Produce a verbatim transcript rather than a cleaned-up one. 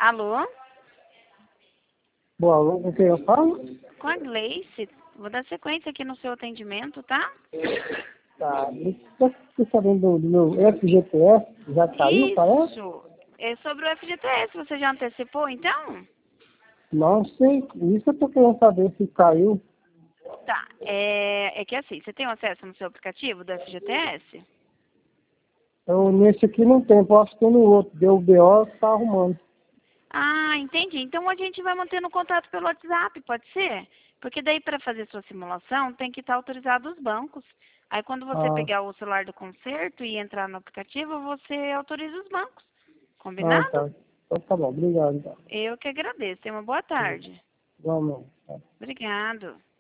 Alô? Boa, alô, com quem eu falo? Com a Gleice. Vou dar sequência aqui no seu atendimento, tá? Tá, você sabendo do meu F G T S? Já caiu, parece? Isso. É sobre o F G T S. Você já antecipou, então? Não sei, isso eu tô querendo saber se caiu. Tá. É, é que assim, você tem acesso no seu aplicativo do F G T S? Eu, nesse aqui não tem, posso ter no outro. Deu B O, tá arrumando. Ah, entendi. Então a gente vai mantendo contato pelo WhatsApp, pode ser? Porque daí para fazer sua simulação tem que estar autorizado os bancos. Aí quando você Ah, pegar o celular do concerto e entrar no aplicativo, você autoriza os bancos. ah, Combinado? tá. Então tá bom, obrigado. Então. Eu que agradeço. Tenha uma boa tarde. Igualmente. Tá. Obrigado.